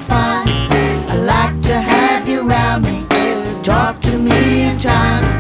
fine. I like to have you around me. Talk to me in time.